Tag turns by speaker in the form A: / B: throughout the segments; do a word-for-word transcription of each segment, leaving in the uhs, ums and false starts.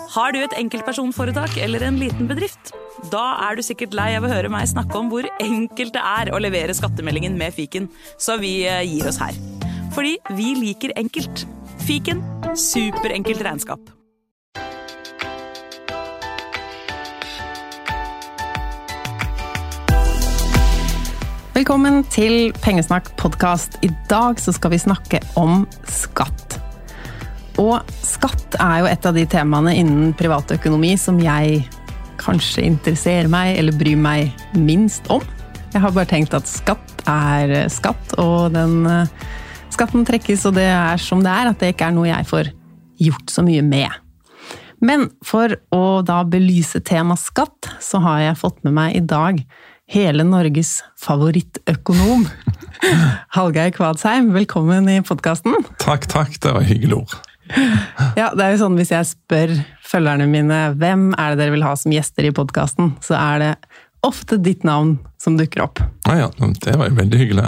A: Har du et enkeltpersonforetak eller en liten bedrift? Da er du sikkert lei av å høre meg snakke om hvor enkelt det er å levere skattemeldingen med Fiken, så vi gir oss her. Fordi vi liker enkelt. Fiken, superenkelt regnskap.
B: Velkommen til Pengesnakk podcast. I dag så skal vi snakke om skatt. Og skatt er jo et av de temaene innen privatøkonomi som jeg kanskje interesserer meg eller bryr meg minst om. Jeg har bare tenkt at skatt er skatt, og den skatten trekkes, og det er som det er, at det ikke er noe jeg får gjort så mye med. Men for å da belyse tema skatt, så har jeg fått med meg i dag hele Norges favorittøkonom. Hallgeir Kvadsheim, velkommen i podcasten.
C: Takk, takk, det var hyggelig ord.
B: Ja, det er jo sånn hvis jeg spør følgerne mine, hvem er det dere vil ha som gjester i podcasten, så er det ofte ditt navn som dukker opp.
C: Ja, ja, det var jo veldig hyggelig.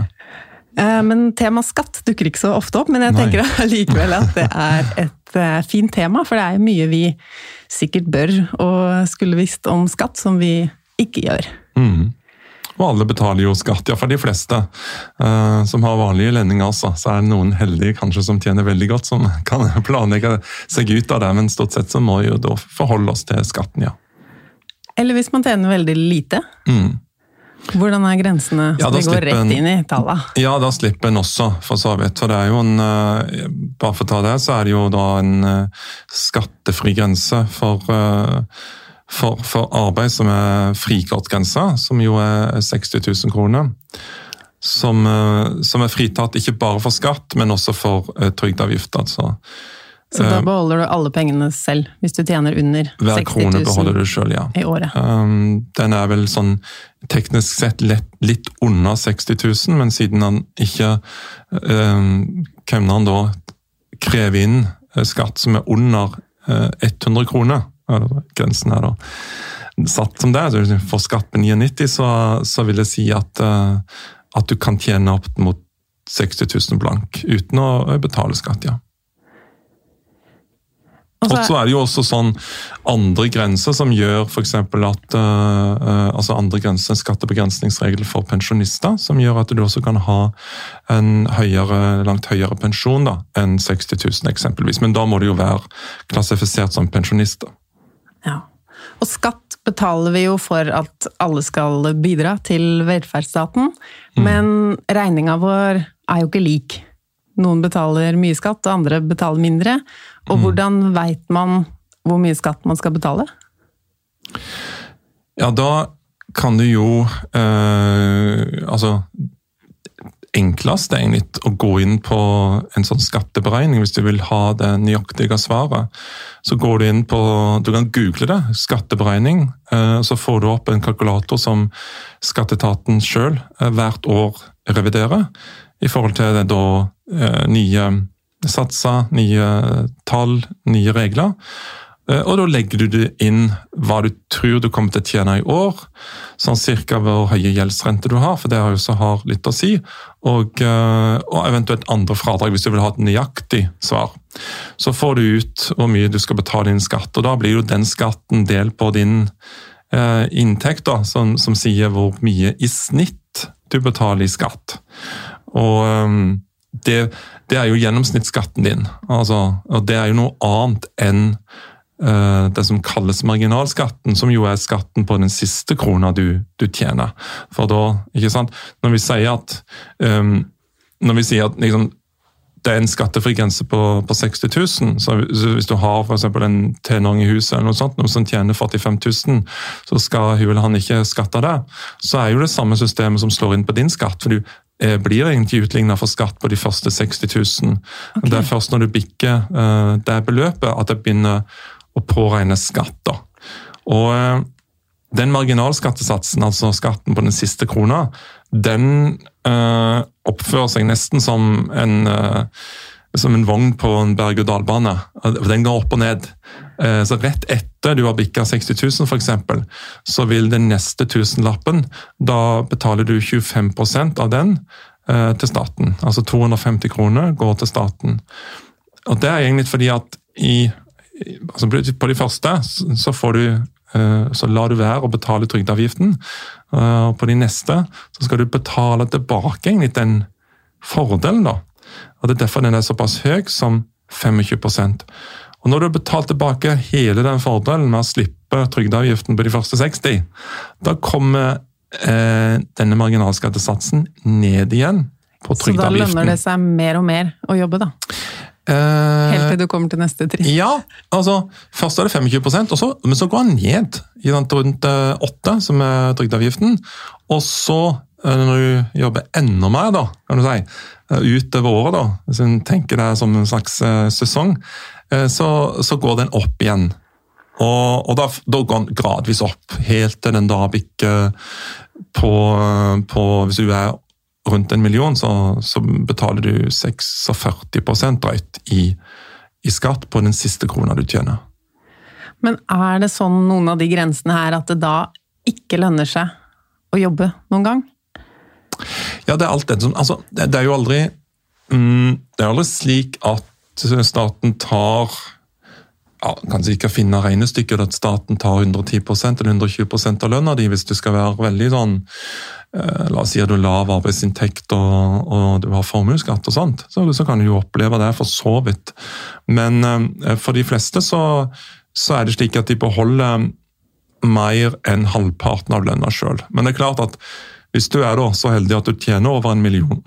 B: Men tema skatt dukker ikke så ofte opp, men jeg tenker likevel at det er et fint tema, for det er mye vi sikkert bør og skulle visst om skatt som vi ikke gjør.
C: Mhm. Og alle betaler jo skatt, ja for de fleste uh, som har vanlige lønninger også, så er det noen heldige kanskje som tjener veldig godt, som kan planlegge seg ut av det, men stort sett så må jo da forholde oss til skatten, ja.
B: Eller hvis man tjener veldig lite. Mm. Hvordan er grensene?
C: Ja,
B: vi går rett en, inn i tallet?
C: Ja, da slipper en også, for så vidt. For det er jo en, uh, bare for å ta det, så er det jo da en uh, skattefri grense for... Uh, For, for arbeid som er frikortgrensa, som jo er seksti tusen kroner, som, som er fritatt ikke bare for skatt, men også for uh, trygdeavgift. Altså.
B: Så da beholder du alle pengene selv, hvis du tjener under seksti tusen
C: ja.
B: I året?
C: Um, den er vel sånn teknisk sett lett, litt under seksti tusen, men siden han ikke um, kan han da kreve inn skatt som er under uh, hundre kroner, grensen er da satt som det, så for skatt på nittini, så, så vil jeg si at, uh, at du kan tjene opp mot seksti tusen blank, uten å betale skatt, ja. Og så er det jo også sånn andre grenser som gjør for eksempel at, uh, uh, altså andre grenser, skattebegrensningsregler for pensjonister, som gjør at du også kan ha en høyere, langt høyere pensjon da, enn seksti tusen eksempelvis, men da må du jo være klassifisert som pensjonister.
B: Ja, og skatt betaler vi jo for at alle skal bidra til velferdsstaten, mm. men regninga vår er jo ikke lik. Noen betaler mye skatt, og andre betaler mindre. Og mm. hvordan vet man hvor mye skatt man skal betale?
C: Ja, da kan du jo, eh, altså, enklest er egentlig å gå inn på en sånn skatteberegning, hvis du vil ha det nøyaktige svaret. Så går du inn på, du kan google det, skatteberegning, så får du opp en kalkulator som skatteetaten selv hvert år reviderer, i forhold til det da nye satser, nye tall, nye regler. Og da legger du det inn hva du tror du kommer til å tjene i år, sånn cirka hvor høye gjeldsrente du har, for det har jo så har litt å si, og, og eventuelt andre fradrag hvis du vil ha et nøyaktig svar. Så får du ut hvor mye du skal betale inn skatt, og da blir jo den skatten del på din eh, inntekt, da, som, som sier hvor mye i snitt du betaler i skatt. Og um, det, det er jo gjennomsnittsskatten din, altså, og det er jo noe annet enn det som kalles marginalskatten, som jo er skatten på den siste krona du, du tjener. For da, ikke sant, når vi sier at, um, når vi sier at liksom, det er en skattefri grense på, på seksti tusen, så hvis du har for eksempel en tenåring i huset eller noe sånt, noen som tjener førtifem tusen, så skal hun eller han ikke skatte det. Så er jo det samme systemet som slår inn på din skatt, for du blir egentlig utlignet for skatt på de første seksti tusen. Okay. Det er først når du bikker uh, det beløpet at det begynner å påregne skatt da. Og uh, den marginalskattesatsen, altså skatten på den siste krona, den uh, oppfører seg nesten som en, uh, som en vogn på en berg-og-dal-bane. Den går opp og ned. Uh, så rett etter du har bikket seksti tusen for eksempel, så vil den neste tusenlappen, da betaler du tjuefem prosent av den uh, til staten. Altså to hundre og femti kroner går til staten. Og det er egentlig fordi at i altså på de første så får du så lar du være å betale trygdeavgiften, og på de neste så skal du betale tilbake egentlig den fordelen da. Og det er derfor den er såpass høy som tjuefem prosent. Og når du har betalt tilbake hele den fordelen med å slippe trygdeavgiften på de første seksti, da kommer eh, denne marginalskattesatsen ned igjen på trygdeavgiften.
B: Så da lønner det seg mer og mer å jobbe da? Helt til du kommer til neste trinn.
C: Ja, altså først er det tjuefem prosent, og så, men så går han ned i rundt åtte, som er trygdeavgiften, og så når du jobber enda mer da, kan du si, utover året da, hvis du tenker det som en slags sesong, så, så går den opp igjen. Og, og da, da går den gradvis opp, helt til den da bikker på, på, hvis du er rundt en million, så, så betaler du førtiseks prosent drøyt i, i skatt på den siste krona du tjener.
B: Men er det sånn noen av de grensene her at det da ikke lønner seg å jobbe noen gang?
C: Ja, det er alt det som, altså, det, det er jo aldri, mm, det er aldri slik at staten tar, ja, kanskje ikke finne regnestykket at staten tar hundre og ti prosent eller hundre og tjue prosent av lønna di, hvis du skal være veldig sånn, eh, la oss si at du har lav arbeidsinntekt og, og du har formueskatt og sånt, så, så kan du jo oppleve det for så vidt. Men eh, for de fleste så, så er det slik at de beholder mer enn halvparten av lønna selv. Men det er klart at hvis du er da så heldig at du tjener over en million,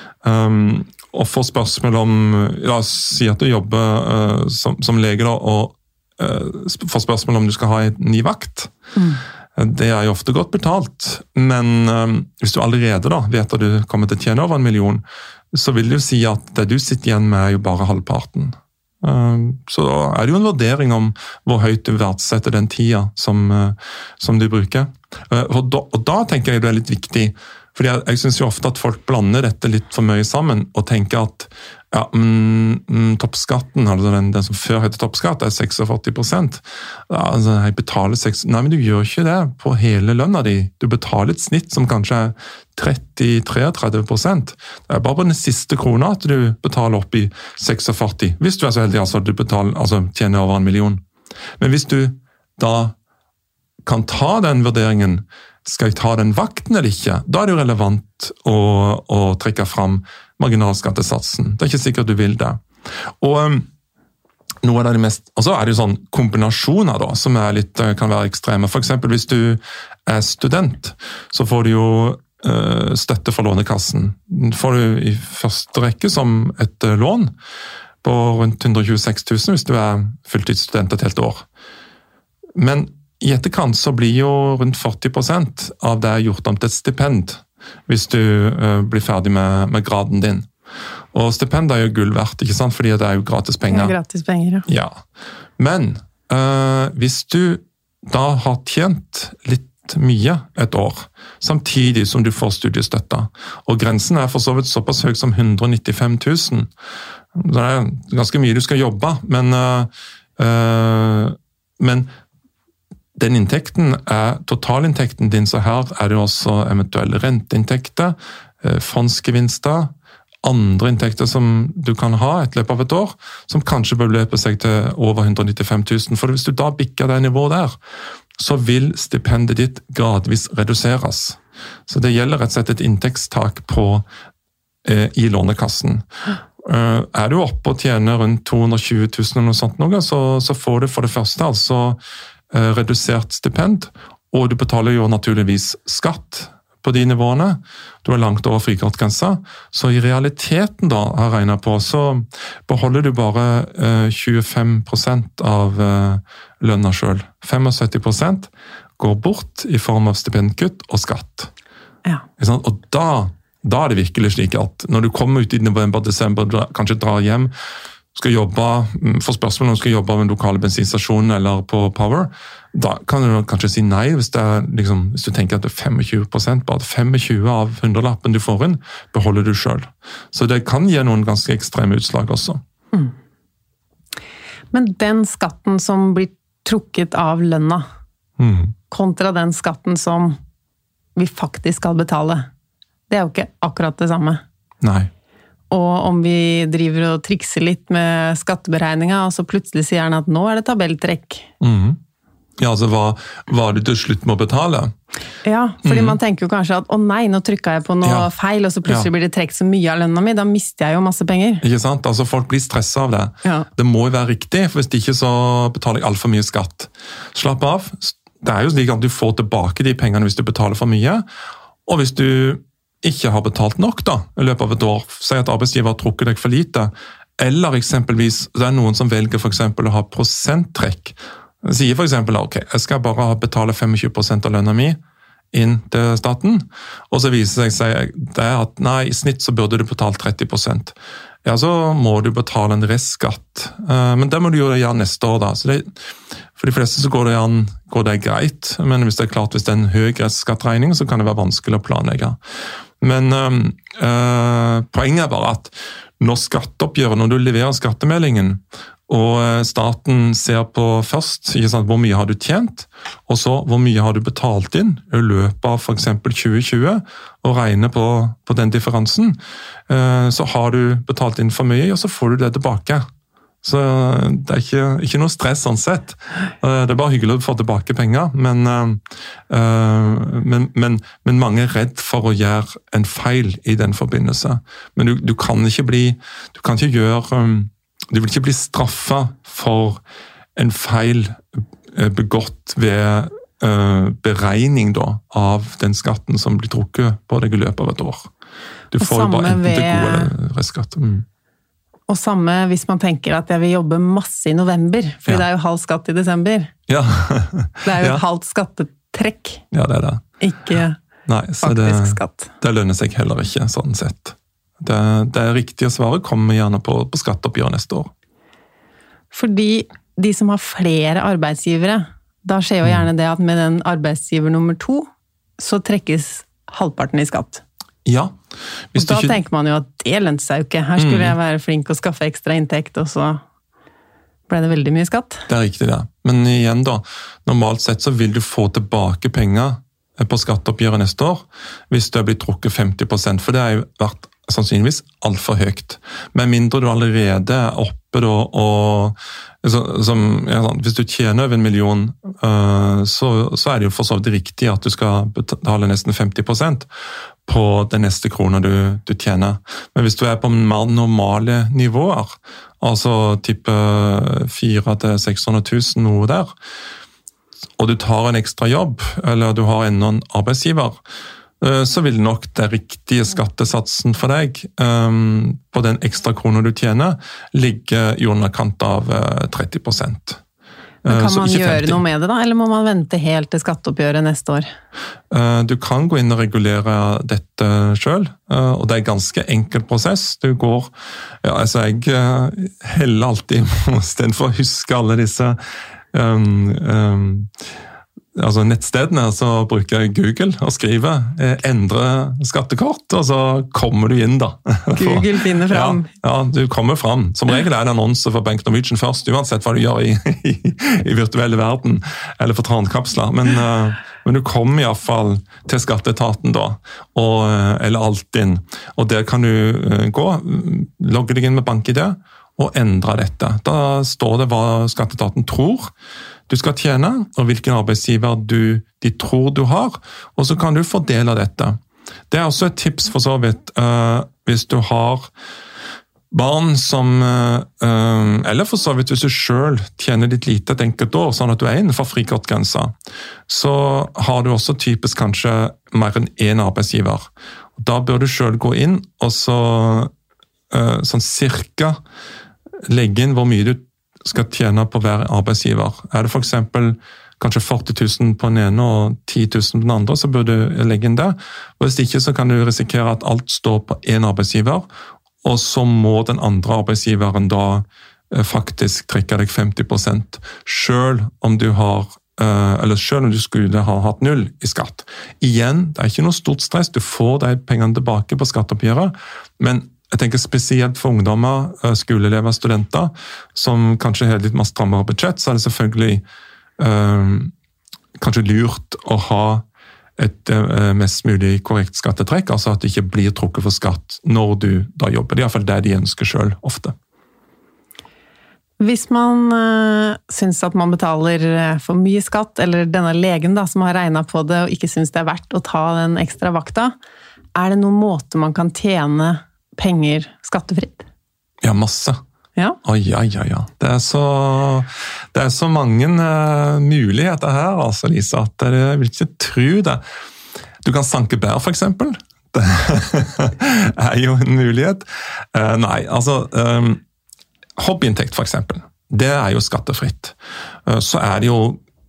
C: um, og får spørsmål om, la oss si at du jobber uh, som, som lege da, og uh, får spørsmål om du skal ha en ny vakt. Mm. Det er jo ofte godt betalt, men um, hvis du allerede da vet at du kommer til å tjene over en million, så vil det jo si at det du sitter igjen med er jo bare halvparten. Um, så da er det jo en vurdering om hvor høyt du verdsetter den tida som, uh, som du bruker. Uh, og, da, og da tenker jeg det er litt viktig, fordi jeg, jeg synes jo ofte at folk blander dette litt for mye sammen, og tenker at ja, mm, mm, toppskatten, altså den, den som før heter toppskatt, er førtiseks prosent. Ja, altså, jeg betaler seks... Nei, men du gjør ikke det på hele lønna di. Du betaler et snitt som kanskje er tretti til treogtredve prosent. Det er bare på den siste krona at du betaler opp i førtiseks, hvis du er så heldig altså, at du betaler, altså, tjener over en million. Men hvis du da kan ta den vurderingen, skal jeg ta den vakten eller ikke, da er det jo relevant å, å trekke fram marginalskattesatsen. Det er ikke sikkert du vil det. Og um, noe av det mest, og så er det jo sånn kombinasjoner da, som er litt, kan være ekstreme. For eksempel hvis du er student, så får du jo uh, støtte fra Lånekassen. Får du i første rekke som et uh, lån på rundt hundre og tjueseks tusen hvis du er fulltidsstudent et helt år. Men i etterkant så blir jo rundt førti prosent av det gjort om til et stipend, hvis du uh, blir ferdig med, med graden din. Og stipend er jo gull verdt, ikke sant? Fordi det er jo gratis penger.
B: Ja, gratis penger, ja.
C: Ja. Men uh, hvis du da har tjent litt mye et år, samtidig som du får studiestøtta, og grensen er for så vidt såpass høy som hundre og nittifem tusen, så det er ganske mye du skal jobbe, men, uh, uh, men den inntekten er totalinntekten din, så her er det også eventuelle renteinntekter, fondsgevinster, andre inntekter som du kan ha et løp av et år, som kanskje beløper seg til over hundre og nittifem tusen. For hvis du da bikker det nivået der, så vil stipendet ditt gradvis reduseres. Så det gjelder rett og slett et inntektstak på, eh, i Lånekassen. Uh, er du oppe og tjener rundt to hundre og tjue tusen eller noe sånt, noe, så, så får du for det første altså redusert stipend, og du betaler jo naturligvis skatt på de nivåene. Du er langt over frikortgrensa, så i realiteten da, har jeg regnet på, så beholder du bare uh, tjuefem prosent av uh, lønna selv. syttifem prosent går bort i form av stipendkutt og skatt.
B: Ja.
C: Og da, da er det virkelig slik at når du kommer ut i november-desember, kanskje drar hjem, skal jobbe, for spørsmål om du skal jobbe med en lokale bensinstasjon eller på Power, da kan du kanskje si nei hvis, det er, liksom, hvis du tenker at det er tjuefem prosent, bare tjuefem av hundrelappen du får inn, beholder du selv. Så det kan gi noen ganske ekstreme utslag også. Mm.
B: Men den skatten som blir trukket av lønna, mm. kontra den skatten som vi faktisk skal betale, det er jo ikke akkurat det samme.
C: Nei.
B: og om vi driver og trikser litt med skatteberegninga, og så plutselig sier han at nå er det tabelltrekk.
C: Mm. Ja, altså hva, hva du til slutt må betale?
B: Ja, fordi
C: mm.
B: man tenker jo kanskje at å nei, nå trykket jeg på noe ja. feil, og så plutselig ja. blir det trekt så mye av lønna mi, da mister jeg jo masse penger.
C: Ikke sant? Altså folk blir stresset av det.
B: Ja.
C: Det må jo være riktig, for hvis ikke så betaler jeg alt for mye skatt. Slapp av. Det er jo slik at du får tilbake de pengene hvis du betaler for mye, og hvis du ikke har betalt nok da, i løpet av et år, si at arbeidsgiver har trukket deg for lite, eller eksempelvis, det er noen som velger for eksempel å ha prosenttrekk, sier for eksempel, ok, jeg skal bare betale tjuefem prosent av lønna mi inn til staten, og så viser det seg det at nei, i snitt så burde du betale tretti prosent. Ja, så må du betale en restskatt, men det må du jo gjøre neste år da. Så det, for de fleste så går det, an, går det greit, men hvis det er klart, hvis det er en høy restskattregning, så kan det være vanskelig å planlegge. Men øh, poenget er bare at når skatteoppgjøret, når du leverer skattemeldingen, og staten ser på først ikke sant, hvor mye har du tjent, og så hvor mye har du betalt inn i løpet av for eksempel tjue tjue, og regner på, på den differansen, så har du betalt inn for mye, og så får du det tilbake. Så det er ikke, ikke noe stress sånn sett. Det er bare hyggelig å få tilbake penger, men, men, men, men mange er redd for å gjøre en feil i den forbindelse. Men du, du kan ikke bli, du kan ikke gjøre Du vil ikke bli straffet for en feil begått ved beregning da, av den skatten som blir trukket på deg i løpet av et år. Du får jo bare enten til god eller restskatt. Mm.
B: Og samme hvis man tenker at jeg vil jobbe masse i november, fordi ja. det er jo halv skatt i desember.
C: Ja.
B: Det er jo et ja. halvt skattetrekk.
C: Ja, det er det.
B: Ikke
C: Nei, så
B: faktisk
C: det,
B: skatt.
C: Det lønner seg heller ikke, sånn sett. Det, det riktige svaret kommer gjerne på, på skatteoppgjøret neste år.
B: Fordi de som har flere arbeidsgivere, da skjer jo gjerne det at med den arbeidsgiver nummer to, så trekkes halvparten i skatt.
C: Ja.
B: Hvis og da ikke... tenker man jo at det lønte seg jo ikke. Her skulle mm. jeg være flink og skaffe ekstra inntekt, og så ble det veldig mye skatt.
C: Det er riktig det. Men igjen da, normalt sett så vil du få tilbake penger på skatteoppgjøret neste år, hvis det blir trukket femti prosent, for det har jo vært sannsynligvis alt for høyt. Men mindre du allerede er oppe da, og så, som, ja, hvis du tjener over en million, uh, så, så er det jo for så vidt riktig at du skal betale nesten femti prosent på den neste kroner du, du tjener. Men hvis du er på mer normale nivåer, altså type fire til seks hundre tusen, noe der, og du tar en ekstra jobb, eller du har enda en arbeidsgiver, så vil nok det riktige skattesatsen for deg um, på den ekstra kroner du tjener ligge i underkant av uh, tretti prosent.
B: Men kan man gjøre femti. Noe med det da, eller må man vente helt til skatteoppgjøret neste år?
C: Uh, du kan gå inn og regulere dette selv, uh, og det er en ganske enkel prosess. Du går, ja, altså jeg uh, heller alltid, i stedet for å huske alle disse um, um, altså nettstedene, så bruker jeg Google og skriver eh, endre skattekort, og så kommer du inn da.
B: Google finner fram.
C: Ja, ja, du kommer fram. Som regel er det annonser for Bank Norwegian først, uansett hva du gjør i, i, i virtuelle verden, eller for trankapsler. Men, uh, men du kommer i hvert fall til skatteetaten da, og, eller Altinn, og der kan du uh, gå, logge deg inn med BankID, og endre dette. Da står det hva skatteetaten tror du skal tjene, og hvilken arbeidsgiver du, de tror du har, og så kan du fordele dette. Det er også et tips for så vidt, uh, hvis du har barn som, uh, eller for så vidt hvis du selv tjener litt lite et enkelt år, sånn at du er innenfor frikortgrensa, så har du også typisk kanskje mer enn en arbeidsgiver. Da bør du selv gå inn, og så uh, sånn cirka legge inn hvor mye du skal tjene på hver arbeidsgiver. Er det for eksempel kanskje førti tusen på den ene og ti tusen på den andre, så bør du legge inn det. Og hvis ikke, så kan du risikere at alt står på en arbeidsgiver, og så må den andre arbeidsgiveren da faktisk trekke deg femti prosent, selv om du har eller selv om du skulle ha hatt null i skatt. Igjen, det er ikke noe stort stress, du får de pengene tilbake på skatteoppgjøret, men jeg tenker spesielt for ungdommer, skoleelever, studenter, som kanskje har litt mer strammere budsjett, så er det selvfølgelig øh, kanskje lurt å ha et mest mulig korrekt skattetrekk, altså at det ikke blir trukket for skatt når du da jobber. Det er i hvert fall det de ønsker selv ofte.
B: Hvis man øh, synes at man betaler for mye skatt, eller denne legen da, som har regnet på det og ikke synes det er verdt å ta den ekstra vakta, er det noen måte man kan tjene penger skattefritt?
C: Ja, masse.
B: Ja.
C: Oi, ja, ja, ja. Det er så, det er så mange uh, muligheter her, altså, Lisa, at jeg vil ikke tro det. Du kan sanke bær, for eksempel. Det er jo en mulighet. Uh, nei, altså... Um, Hobbyinntekt for eksempel, det er jo skattefritt. Så er det jo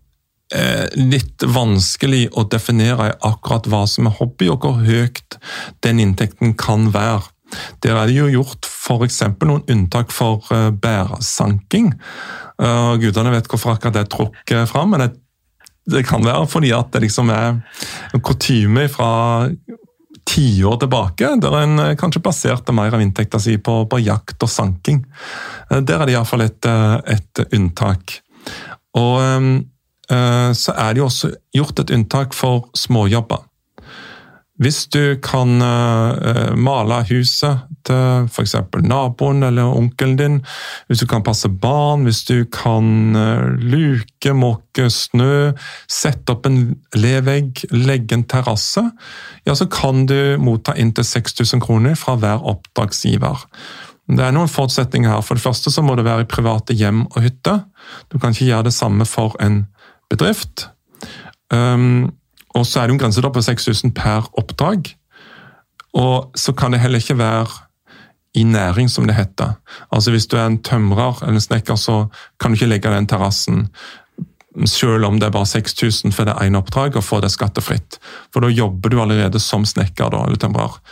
C: litt vanskelig å definere akkurat hva som er hobby, og hvor høyt den inntekten kan være. Der er det jo gjort for eksempel noen unntak for bærsanking. Gudene vet hvorfor akkurat det er trukket frem, men det, det kan være fordi at det liksom er en kutyme fra ti år tilbake, der en kanskje baserte mer av inntekten si på, på jakt og sanking. Der er det i hvert fall et, et unntak. Og øh, så er det jo også gjort et unntak for småjobber. Hvis du kan øh, male huset til for eksempel naboen eller onkelen din, hvis du kan passe barn, hvis du kan øh, luke, måke snø, sette opp en levegg, legge en terrasse, ja, så kan du motta inntil seks tusen kroner fra hver oppdragsgiver. Det er noen forutsetninger her. For det første så må det være i private hjem og hytte. Du kan ikke gjøre det samme for en bedrift. Um, Og så er det jo en grense da på seks tusen per oppdrag. Og så kan det heller ikke være i næring, som det heter. Altså hvis du er en tømrer eller en snekker, så kan du ikke legge den terrassen, selv om det er bare seks tusen for det ene oppdrag, og få det skattefritt. For da jobber du allerede som snekker da, eller tømrer.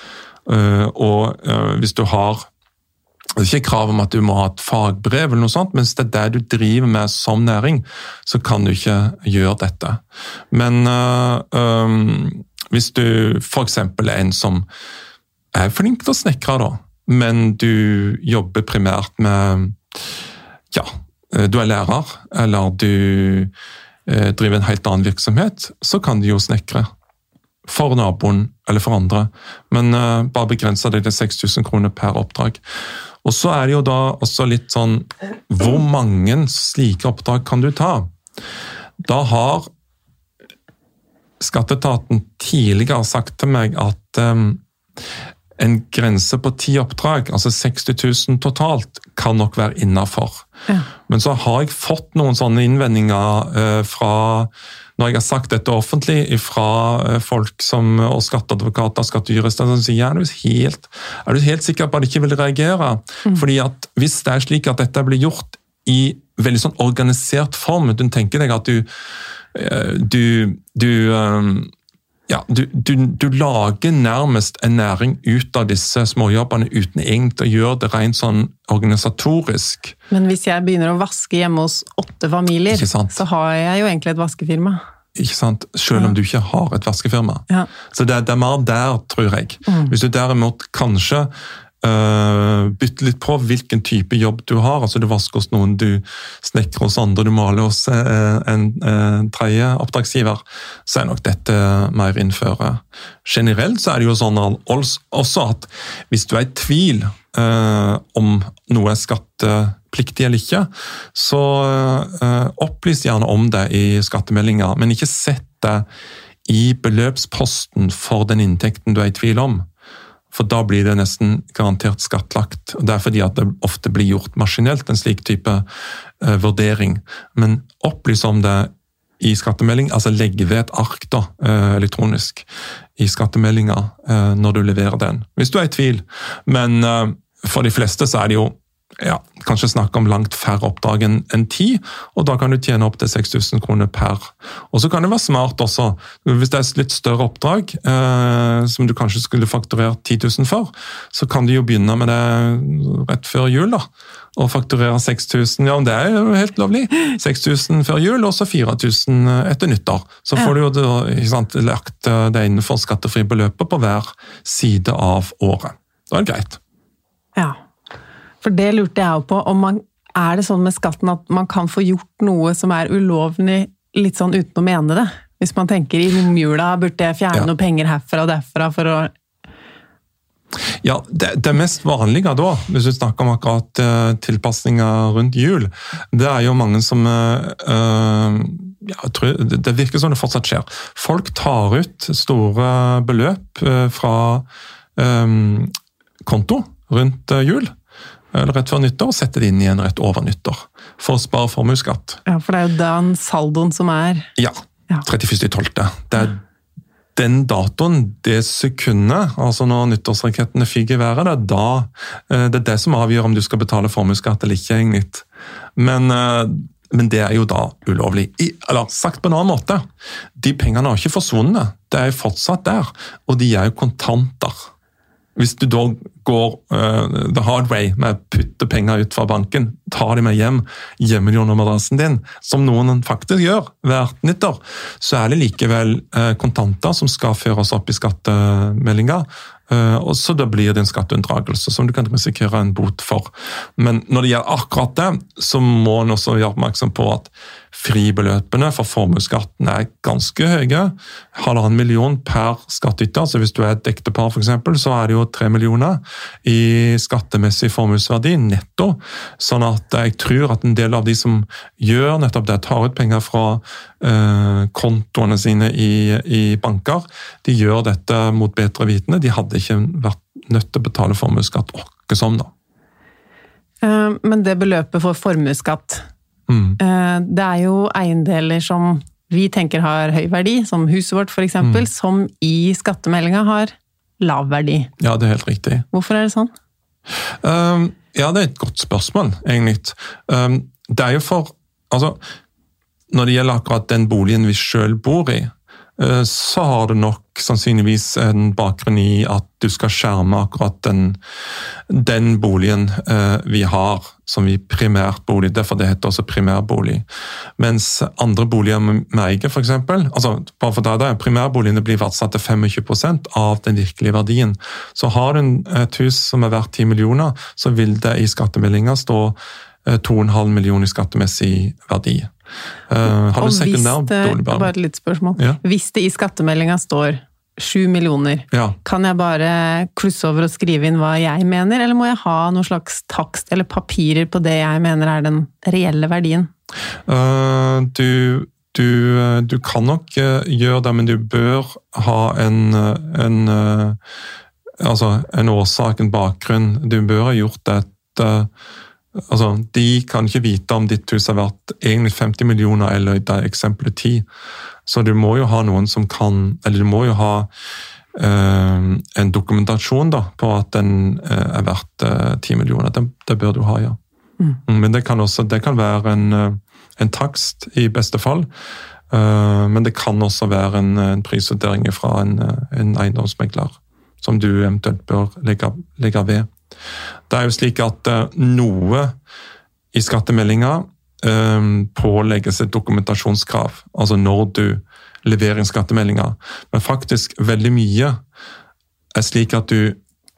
C: Og hvis du har Det er ikke krav om at du må ha et fagbrev eller noe sånt, men hvis det er det du driver med som næring, så kan du ikke gjøre dette. Men øh, øh, hvis du for eksempel er en som er flink til å snekre da, men du jobber primært med, ja, du er lærer, eller du øh, driver en helt annen virksomhet, så kan du jo snekre for naboen eller for andre, men øh, bare begrenser det til seks tusen kroner per oppdrag. Og så er det jo da også litt sånn, hvor mange slike oppdrag kan du ta? Da har Skatteetaten tidligere sagt til meg at um, en grense på ti oppdrag, altså seksti tusen totalt, kan nok være innenfor. Ja. Men så har jeg fått noen sånne innvendinger uh, fra, når jeg har sagt dette offentlig, fra folk som, og skatteadvokater, skattejurister, som sier, er du helt, er du helt sikker på at de ikke vil reagere? Mm. Fordi at hvis det er slik at dette blir gjort i veldig sånn organisert form, du tenker deg at du, du, du Ja, du, du, du lager nærmest en næring ut av disse småjobbene uten egentlig å gjøre det rent sånn organisatorisk.
B: Men hvis jeg begynner å vaske hjemme hos åtte familier, så har jeg jo egentlig et vaskefirma.
C: Ikke sant? Selv om ja. Du ikke har et vaskefirma. Ja. Så det, det er mer der, tror jeg. Mm. Hvis du derimot kanskje Uh, bytte litt på hvilken type jobb du har, altså du vasker hos noen, du snekrer hos andre, du maler hos uh, en uh, tredje oppdragsgiver, så er nok dette mer innføre. Generelt så er det jo sånn også at hvis du er i tvil uh, om noe er skattepliktig eller ikke, så uh, opplys gjerne om det i skattemeldinga, men ikke sett det i beløpsposten for den inntekten du er i tvil om. For da blir det nesten garantert skattlagt. Og det er fordi at det ofte blir gjort maskinelt, en slik type uh, vurdering. Men opplys om det i skattemelding, altså legge ved et ark da, uh, elektronisk i skattemeldinga uh, når du leverer den. Hvis du er i tvil. Men uh, for de fleste så er det jo ja, kanskje snakke om langt færre oppdrag enn en ti, og da kan du tjene opp til seks tusen kroner per. Og så kan det være smart også, hvis det er et litt større oppdrag, eh, som du kanskje skulle fakturere ti tusen for, så kan du jo begynne med det rett før jul da, og fakturere seks tusen, ja, det er jo helt lovlig, seks tusen før jul, og så fire tusen etter nyttår. Så får du jo ikke sant, lagt det innenfor skattefri beløpet på hver side av året. Da er det greit.
B: Ja. For det lurte jeg jo på, om man, er det sånn med skatten at man kan få gjort noe som er ulovlig litt sånn uten å mene det? Hvis man tenker i romjula, burde jeg fjerne
C: Ja.
B: noe penger herfra og derfra for å...
C: Ja, det, det mest vanlige da, hvis du snakker om akkurat uh, tilpasninger rundt jul, det er jo mange som, uh, uh, ja, jeg tror, det, det virker som det fortsatt skjer. Folk tar ut store beløp uh, fra um, konto rundt uh, jul, eller rett før nyttår, og setter det inn igjen rett over nyttår, for å spare formuesskatt.
B: Ja, for det er jo den saldoen som er...
C: Ja,
B: Ja.
C: trettiførste desember. Det er den datoen, det sekundet, altså når nyttårsrakettene fyker i været, det er da, det er det som avgjør om du skal betale formuesskatt eller ikke, egentlig. Men, men det er jo da ulovlig. I, eller sagt på en annen måte, de pengene har ikke forsvunnet, det er jo fortsatt der, og de er jo kontanter. Hvis du da går uh, the hard way med å putte penger ut fra banken, ta de med hjem, gjemmer de under madrassen din, som noen faktisk gjør hvert nyttår, så er det likevel uh, kontanter som skal føres opp i skattemeldinga, uh, og så da blir det en skatteunndragelse som du kan risikere en bot for. Men når det gjelder akkurat det, så må en også gjøre oppmerksom på at fribeløpene for formuesskatten er ganske høye. Halvannen million per skattyter, så hvis du er et ektepar for eksempel, så er det jo tre millioner i skattemessig formuesverdi netto. Sånn at jeg tror at en del av de som gjør nettopp det, tar ut penger fra eh, kontoene sine i, i banker, de gjør dette mot bedre vitende. De hadde ikke vært nødt til å betale formuesskatt, ikke som da.
B: Men det beløpet for formuesskatt,
C: Mm.
B: det er jo eiendeler som vi tenker har høy verdi, som huset vårt for eksempel, mm. som i skattemeldinga har lav verdi.
C: Ja, det er helt riktig.
B: Hvorfor er det sånn?
C: Um, ja, det er et godt spørsmål, egentlig. Um, det er jo for, altså, når det gjelder akkurat den boligen vi selv bor i, uh, så har det nok sannsynligvis en bakgrunn i at du skal skjerme akkurat den, den boligen uh, vi har, som vi primært bolig, derfor det heter også primærbolig. Mens andre boliger med eier, for eksempel, altså bare for deg, primærboligene blir verdsatt til tjuefem prosent av den virkelige verdien. Så har du et hus som er verdt ti millioner, så vil det i skattemeldinga stå to komma fem millioner i skattemessig verdi. Uh, har du sekundær bolig bare?
B: Bare et litt spørsmål.
C: Ja.
B: Hvis det i skattemeldinga står sju millioner,
C: ja. Kan
B: jeg bare klusse over og skrive inn hva jeg mener, eller må jeg ha noen slags takst eller papirer på det jeg mener er den reelle verdien?
C: Uh, du, du, du kan nok uh, gjøre det, men du bør ha en, en, uh, altså en årsak, en bakgrunn. Du bør ha gjort dette. Altså, de kan ikke vite om ditt hus har vært egentlig femti millioner eller i det eksempelet ti. Så du må jo ha noen som kan, eller du må jo ha uh, en dokumentasjon da, på at den uh, er verdt uh, ti millioner. Det, det bør du ha, ja. Mm. Men det kan også det kan være en, uh, en takst i beste fall, uh, men det kan også være en, en prisvurdering fra en, uh, en eiendomsmegler, som du eventuelt bør legge, legge ved. Det er jo slik at uh, noe i skattemeldinga um, pålegges et dokumentasjonskrav, altså når du leverer inn skattemeldinga. Men faktisk veldig mye er slik at du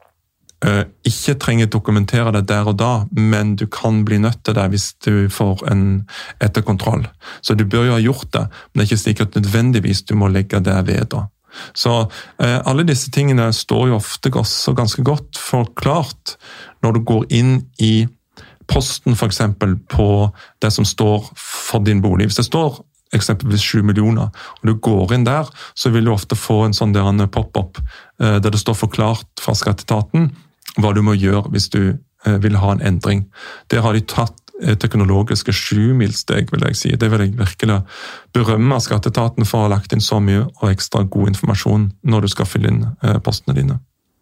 C: uh, ikke trenger dokumentere det der og da, men du kan bli nødt til det hvis du får en etterkontroll. Så du bør jo ha gjort det, men det er ikke slik at nødvendigvis du må legge det ved da. Så eh, alle disse tingene står jo ofte også ganske godt forklart når du går inn i posten for eksempel på det som står for din bolig. Hvis det står eksempelvis sju millioner, og du går inn der, så vil du ofte få en sånn der en pop-up eh, der det står forklart fra skatteetaten hva du må gjøre hvis du eh, vil ha en endring. Der har de tatt teknologiske sjumilssteg, vil jeg si. Det vil jeg virkelig berømme skatteetaten for å ha lagt inn så mye og ekstra god informasjon når du skal fylle inn postene dine.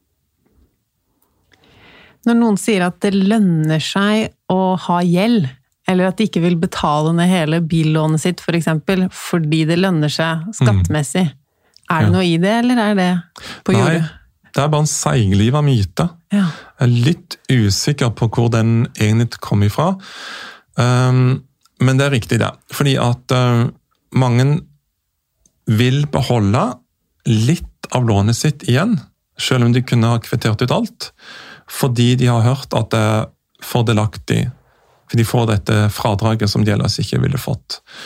B: Når noen sier at det lønner seg å ha gjeld, eller at de ikke vil betale ned hele billånet sitt, for eksempel, fordi det lønner seg skattemessig, mm. er det ja. Noe i det, eller er det på jordet?
C: Nei. Det er bare en seigliva myte.
B: Ja.
C: Jeg er litt usikker på hvor den egentlig kom ifra. Um, men det er riktig det. Fordi at uh, mange vil beholde litt av lånet sitt igjen, selv om de kunne ha kvittert ut alt, fordi de har hørt at det er fordelaktig, for de får dette fradraget som de ellers ikke ville fått.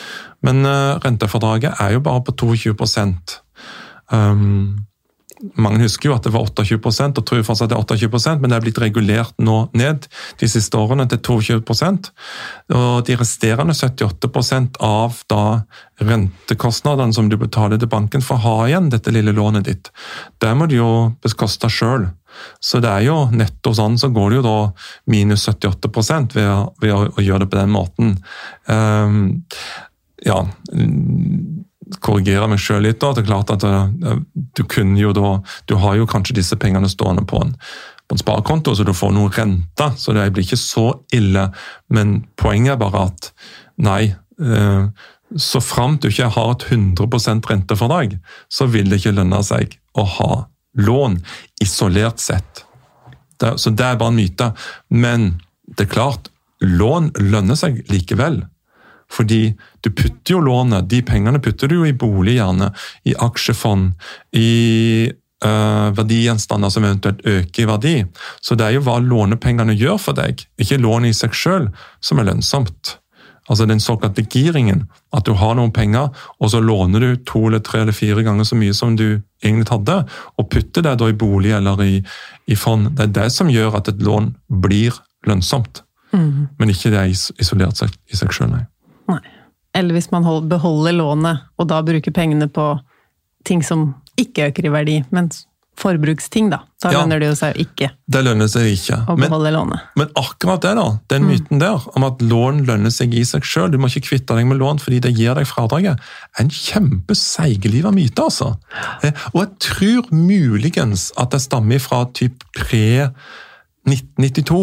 C: Men uh, rentefordraget er jo bare på tjueto prosent. Um, mange husker jo at det var tjueåtte prosent, og tror fortsatt det er tjueåtte prosent, men det er blitt regulert nå ned de siste årene til tjueto prosent. Og de resterende syttiåtte prosent av da rentekostnadene som du betaler til banken for å ha igjen dette lille lånet ditt, det må du jo bekoste selv. Så det er jo netto sånn, så går det jo da minus syttiåtte prosent ved, å, ved å, å gjøre det på den måten. Um, ja, korrigere meg selv litt da, det er klart at uh, du kunne jo da, du har jo kanskje disse pengene stående på en, på en sparekonto, så du får noe rente, så det blir ikke så ille, men poenget er bare at nei, uh, så fremt du ikke har et hundre prosent rentefordrag, så vil det ikke lønne seg å ha lån isolert sett. Det, så det er bare en myte. Men det er klart, lån lønner seg likevel. Fordi du putter jo lånet, de pengene putter du jo i bolig gjerne, i aksjefond, i øh, verdigjenstander som eventuelt øker i verdi. Så det er jo hva lånepengene gjør for deg, ikke lånet i seg selv, som er lønnsomt. Altså den såkalte giringen, at du har noen penger, og så låner du to eller tre eller fire ganger så mye som du egentlig hadde, og putter det da i bolig eller i, i fond. Det er det som gjør at et lån blir lønnsomt, mm. men ikke det isolert seg, i seg selv, nei.
B: Nei. Eller hvis man beholder lånet, og da bruker pengene på ting som ikke øker i verdi, men forbruksting da, da ja, lønner det jo seg ikke.
C: Det lønner seg ikke.
B: Å beholde men, lånet.
C: Men akkurat det da, den myten mm. der, om at lån lønner seg i seg selv, du må ikke kvitte deg med lån fordi det gir deg fradraget, er en kjempeseigeliva myte, altså. Og jeg tror muligens at det stammer fra typ pre nitten nittito,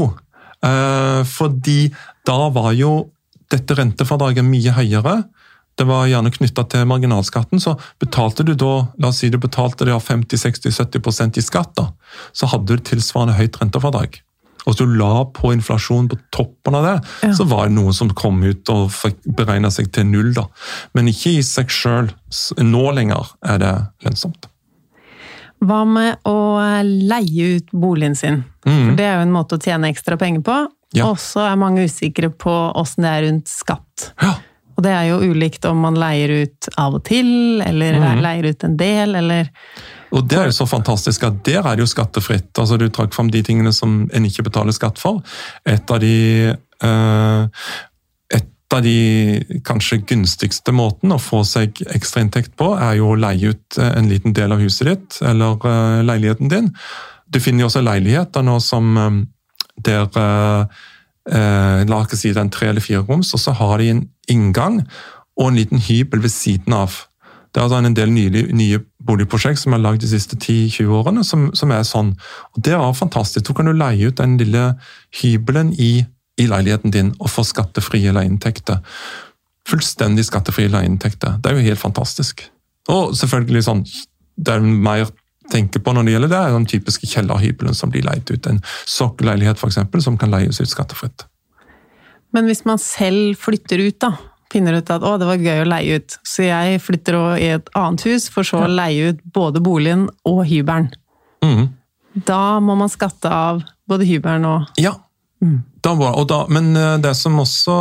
C: fordi da var jo dette rentefordraget mye høyere, det var gjerne knyttet til marginalskatten, så betalte du da, la oss si du betalte det av femti, seksti, sytti prosent i skatt da, så hadde du tilsvarende høyt rentefordrag. Og hvis du la på inflasjon på toppen av det, ja. Så var det noe som kom ut og beregnet seg til null da. Men ikke i seg selv, nå lenger er det lønnsomt.
B: Hva med å leie ut boligen sin? Mm. For det er jo en måte å tjene ekstra penger på. Ja. Og så er mange usikre på hvordan det er rundt skatt. Ja. Og det er jo ulikt om man leier ut av og til, eller mm. leier ut en del, eller...
C: Og det er jo så fantastisk at der er det jo skattefritt. Altså du trakk frem de tingene som en ikke betaler skatt for. Et av de... Uh, et av de kanskje gunstigste måten å få seg ekstra inntekt på, er jo å leie ut en liten del av huset ditt, eller uh, leiligheten din. Du finner jo også leiligheter nå som... Um, der, eh, la oss si det er en tre eller fire roms, og så har de en inngang og en liten hybel ved siden av. Det er altså en del nye, nye boligprosjekt som er laget de siste ti til tjue årene, som, som er sånn. Og det er fantastisk. Så kan du leie ut den lille hybelen i, i leiligheten din og få skattefrie leieinntekter. Fullstendig skattefrie leieinntekter. Det er jo helt fantastisk. Og selvfølgelig sånn, det er mer tenker på når det gjelder det, er den typiske kjellerhybelen som blir leid ut. En sokkelleilighet for eksempel, som kan leies ut skattefritt.
B: Men hvis man selv flytter ut da, finner ut at å, det var gøy å leie ut, så jeg flytter i et annet hus, for så å leie ut både boligen og hybelen. Mm. Da må man skatte av både hybelen og...
C: Ja, mm. da var, og da, men det som også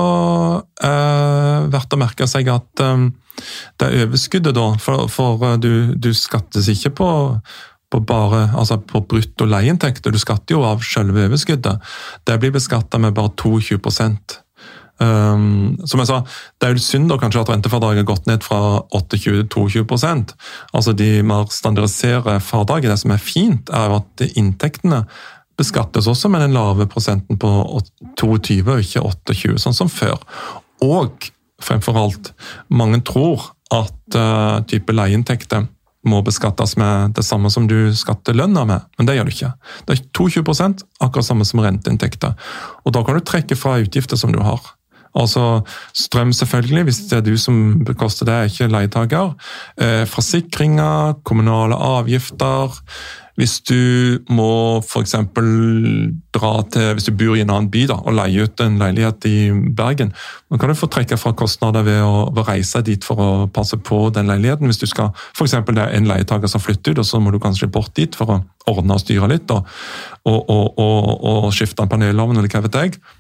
C: er verdt å merke seg at um, det er overskuddet da, for, for du, du skattes ikke på, på bare, altså på brutto leieinntekter, du skatter jo av selve overskuddet. Det blir beskattet med bare tjueto prosent. Um, som jeg sa, det er jo synd da kanskje at rentefordraget har gått ned fra tjueåtte til tjueto prosent. Altså de mer standardiserer fordraget. Det som er fint er jo at inntektene beskattes også med den lave prosenten på tjueto og ikke tjueåtte, sånn som før. Og fremfor alt, mange tror at uh, type leieinntekter må beskattes med det samme som du skatter lønna med, men det gjør du ikke. Det er tjueto prosent, akkurat samme som renteinntekter. Og da kan du trekke fra utgifter som du har. Altså strøm selvfølgelig, hvis det er du som bekoster det, ikke leietager. Eh, forsikringer, kommunale avgifter. Hvis du må for eksempel dra til, hvis du bor i en annen by da, og leie ut en leilighet i Bergen, så kan du få trekke fra kostnader ved å, ved å reise dit for å passe på den leiligheten. Hvis du skal, for eksempel det er en leietager som flytter ut, og så må du kanskje bort dit for å ordne og styre litt, og, og, og, og, og skifte en panelovn eller hva vet jeg.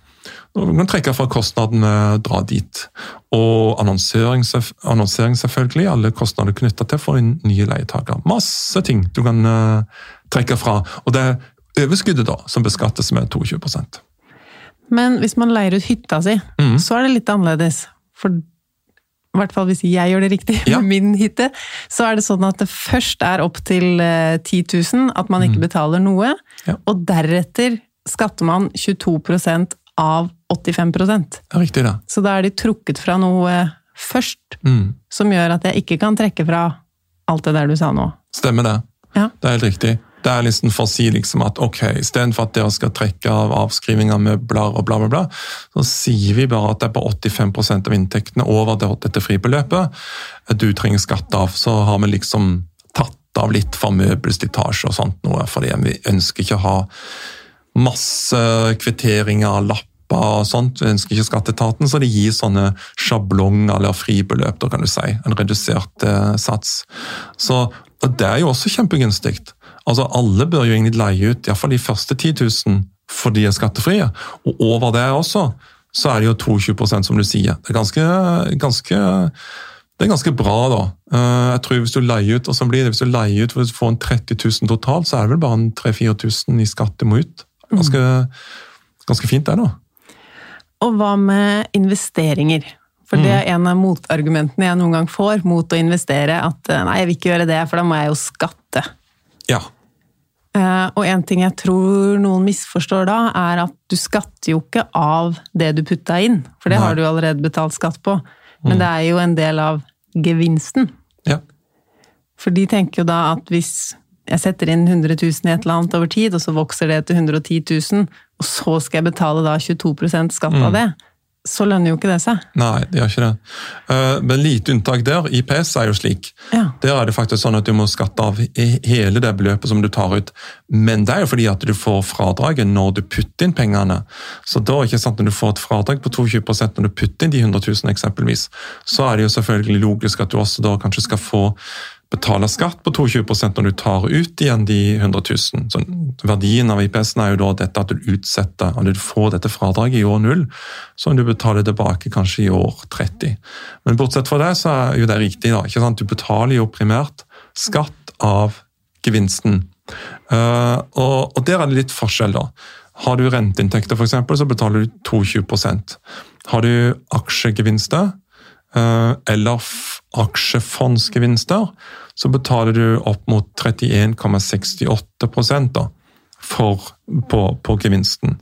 C: Du kan trekke fra kostnaden med å dra dit. Og annonsering, annonsering selvfølgelig, alle kostnader knyttet til for en nye leietaker. Masse ting du kan uh, trekke fra. Og det er overskuddet da, som beskattes med tjueto prosent.
B: Men hvis man leier ut hytta si, mm. så er det litt annerledes. For i hvert fall hvis jeg gjør det riktig ja. med min hytte, så er det sånn at det først er opp til ti tusen, at man ikke betaler noe, ja. og deretter skatter man tjueto prosent av åttifem prosent.
C: Det er riktig, da.
B: Så da er de trukket fra noe først, mm. som gjør at jeg ikke kan trekke fra alt det der du sa nå.
C: Stemmer det.
B: Ja.
C: Det er helt riktig. Det er liksom for å si liksom at ok, i stedet for at dere skal trekke av avskriving av møbler og bla bla bla, så sier vi bare at det er på åttifem prosent av inntektene over dette fribeløpet du trenger skatt av, så har vi liksom tatt av litt for møbelslitasje og sånt noe, fordi vi ønsker ikke å ha masse kvitteringer, lapper og sånt, vi ønsker ikke skatteetaten, så det gir sånne sjablong eller fribeløp, da kan du si, en redusert eh, sats. Så det er jo også kjempegunstigt. Altså, alle bør jo egentlig leie ut, i hvert fall de første ti tusen, for de er skattefrie. Og over det også, så er det jo tjueto prosent som du sier. Det er ganske, ganske, det er ganske bra da. Jeg tror hvis du leier ut, og så blir det, hvis du leier ut for å få en tretti tusen totalt, så er det vel bare en tre til fire tusen i skatt du må ut. Ganske, ganske fint det da.
B: Og hva med investeringer? For det er en av motargumentene jeg noen gang får mot å investere, at nei, jeg vil ikke gjøre det, for da må jeg jo skatte.
C: Ja.
B: Uh, og en ting jeg tror noen misforstår da, er at du skatter jo ikke av det du putta inn, for det Nei. Har du allerede betalt skatt på, men mm. det er jo en del av gevinsten.
C: Ja.
B: For de tenker jo da at hvis jeg setter inn hundre tusen i et eller annet over tid, og så vokser det til hundre og ti tusen, og så skal jeg betale da tjueto prosent skatt mm. av det, så lønner jo ikke det seg.
C: Nei, det gjør ikke det. Men lite unntak der, I P S er jo slik.
B: Ja.
C: Der er det faktisk sånn at du må skatte av hele det beløpet som du tar ut. Men det er jo fordi at du får fradraget når du putter inn pengene. Så da er det ikke sant når du får et fradrag på tjueto prosent når du putter inn de hundre tusen eksempelvis, så er det jo selvfølgelig logisk at du også da kanskje skal få betale skatt på tjueto prosent når du tar ut igjen de hundre tusen. Så verdien av I P S-en er jo da dette at du utsetter, at du får dette fradraget i år null, så du betaler tilbake kanskje i år tretti. Men bortsett fra det så er jo det riktig da, ikke sant? Du betaler jo primært skatt av gevinsten. Uh, og, og der er det litt forskjell da. Har du renteinntekter for eksempel, så betaler du tjueto prosent. Har du aksjegevinster, uh, eller aksjefondsgevinster, så betaler du opp mot trettien komma sekstiåtte prosent da, for, på, på gevinsten.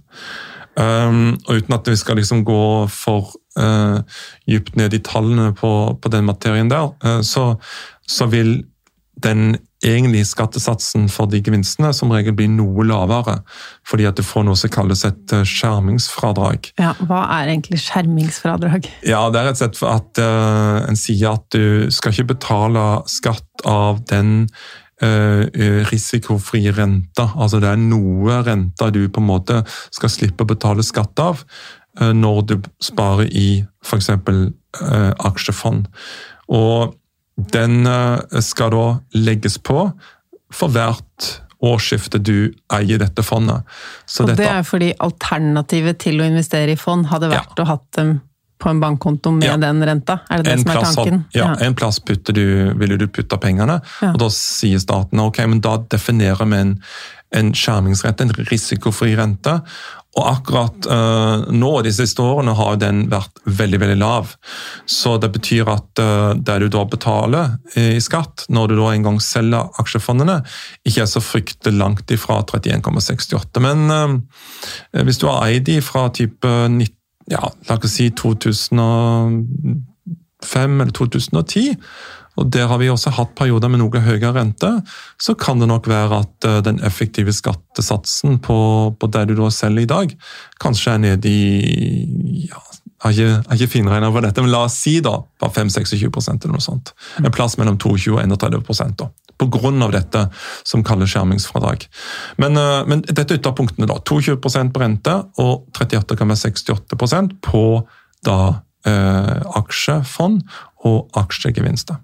C: Um, og uten at vi skal liksom gå for uh, dypt ned i tallene på, på den materien der, uh, så, så vil den egentlige skattesatsen for de gevinstene som regel blir noe lavere, fordi at du får noe som kalles et skjermingsfradrag.
B: Ja, hva er egentlig skjermingsfradrag?
C: Ja, det er rett og slett for at uh, en sier at du skal ikke betale skatt av den uh, risikofrie renta. Altså det er noe renta du på en måte skal slippe å betale skatt av uh, når du sparer i for eksempel uh, aksjefond. Og den skal da legges på for hvert årsskifte du eier dette fondet. Så
B: og
C: dette,
B: det er fordi alternativet til å investere i fond hadde vært ja. Å ha dem på en bankkonto med ja. Den renta? Er det det
C: en
B: som er
C: plass,
B: tanken?
C: Ja, ja, en plass putter du, ville du putte pengene, ja. Og da sier staten, ok, men da definerer vi en, en skjermingsrente, en risikofri rente, og akkurat uh, nå de siste årene har den vært veldig, veldig lav. Så det betyr at uh, det du da betaler i skatt, når du da en gang selger aksjefondene, ikke er så fryktelig langt ifra trettien komma sekstiåtte. Men uh, hvis du har eid de fra type nitten, ja, la oss si to tusen og fem eller to tusen og ti, og der har vi også hatt perioder med noe høyere rente, så kan det nok være at den effektive skattesatsen på, på det du da selger i dag, kanskje er nede i, ja, jeg har ikke, jeg har ikke finregnet på dette, men la oss si da, bare fem til seksogtjue prosent eller noe sånt. En plass mellom tjueto og trettien prosent da, på grunn av dette som kalles skjermingsfradrag. Men, men dette er ytterpunktene da, tjueto prosent på rente og trettiåtte komma sekstiåtte prosent på da eh, aksjefond og aksjegevinster.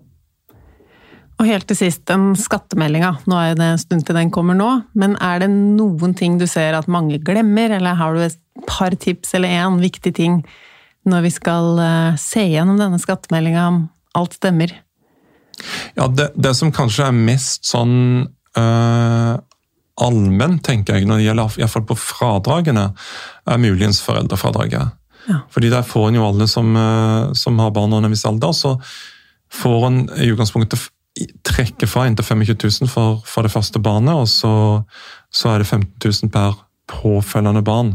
B: Og helt til sist, den skattemeldinga. Nå er det en stund til den kommer nå, men er det noen ting du ser at mange glemmer, eller har du et par tips eller en viktig ting når vi skal se gjennom denne skattemeldingen om alt stemmer?
C: Ja, det, det som kanskje er mest sånn øh, allmenn, tenker jeg, når det gjelder i hvert fall på fradragene, er muligens foreldrefradraget. Ja. Fordi der får en jo alle som, som har barn under en viss alder, så får en i utgangspunktet trekke fra inntil tjuefem tusen for, for det første barnet, og så, så er det femten tusen per påfølgende barn.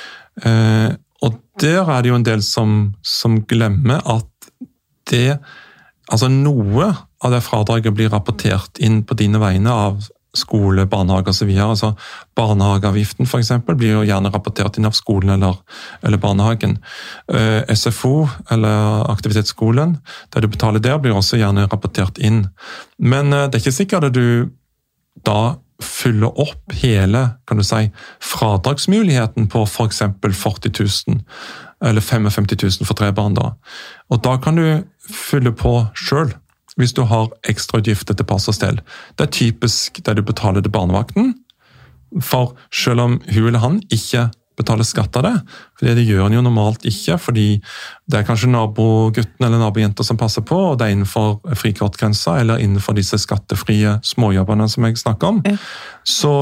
C: Eh, og der er det jo en del som, som glemmer at det, altså noe av det fradraget blir rapportert inn på dine vegne av skole, barnehage og så videre. Altså, barnehageavgiften for eksempel blir jo gjerne rapportert inn av skolen eller, eller barnehagen. Uh, S F O, eller aktivitetsskolen, det du betaler der, blir også gjerne rapportert inn. Men uh, det er ikke sikkert at du da fyller opp hele, kan du si, fradragsmuligheten på for eksempel førti tusen, eller femtifem tusen for tre barn da. Og da kan du fylle på selv, hvis du har ekstrautgifter til pass og stell. Det er typisk det du betaler til barnevakten, for selv om hun eller han ikke betaler skatt av det, for det gjør han jo normalt ikke, fordi det er kanskje nabogutten eller nabojenter som passer på, og det er innenfor frikortgrensa, eller innenfor disse skattefrie småjobbene som jeg snakker om, ja. så,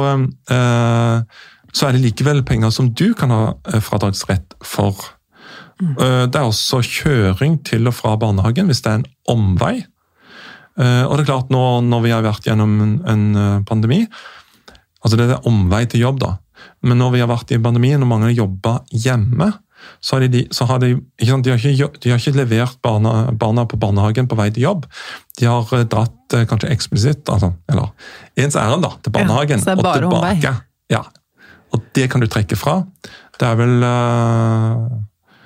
C: eh, så er det likevel penger som du kan ha fradragsrett for. Mm. Det er også kjøring til og fra barnehagen, hvis det er en omvei. Og det er klart, nå, når vi har vært gjennom en, en pandemi, altså det er omvei til jobb da, men når vi har vært i pandemien og mange jobber hjemme, så har de, så har de, ikke sant, de, har ikke, de har ikke levert barna, barna på barnehagen på vei til jobb. De har dratt kanskje eksplisitt, altså, eller ens ærend da, til barnehagen ja, og tilbake. Omvei. Ja, og det kan du trekke fra. Det er vel... Uh,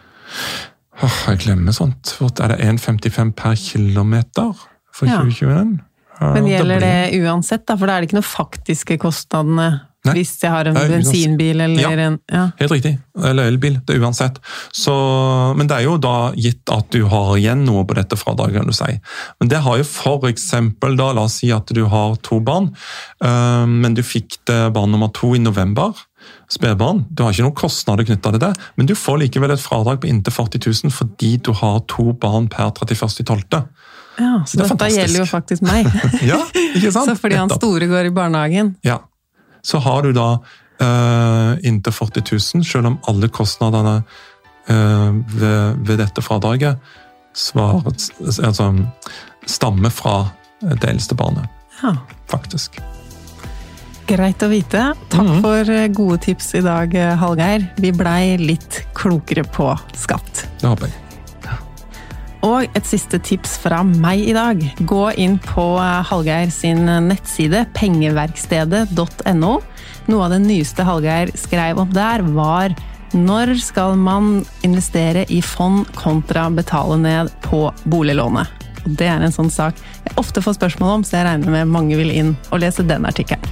C: oh, jeg glemmer sånt. Er det en komma femtifem per kilometer? For ja. tjue tjue.
B: Men gjelder det, blir... det uansett da? For da er det ikke noe faktiske kostnadene Nei. Hvis jeg har en Nei, bensinbil eller
C: ja.
B: en... Ja,
C: helt riktig. Eller elbil, det er uansett. Så, men det er jo da gitt at du har igjen noe på dette fradraget, kan du si. Men det har jo for eksempel da, la oss si at du har to barn, øh, men du fikk det barn nummer to i november, spedbarn. Du har ikke noen kostnader knyttet til det, men du får likevel et fradrag på inntil førti tusen fordi du har to barn per trettiførste tolvte.
B: Ja, så det dette gjelder jo faktisk meg.
C: Ja, ikke sant?
B: Så fordi han store går i barnehagen.
C: Ja, så har du da uh, inntil førti tusen, selv om alle kostnadene uh, ved, ved dette fradraget svaret, altså, stammer fra det eldste barnet. Ja. Faktisk.
B: Greit å vite. Takk mm-hmm. for gode tips i dag, Hallgeir. Vi blei litt klokere på skatt.
C: Det håper jeg.
B: Og et siste tips fra meg i dag. Gå inn på Hallgeir sin nettside, pengeverkstedet punktum no. Noe av det nyeste Hallgeir skrev om der var når skal man investere i fond kontra betale ned på boliglånet. Og det er en sånn sak jeg ofte får spørsmål om, så jeg regner med mange vil inn og lese den artikkelen.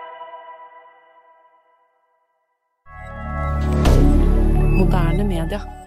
B: Moderne media.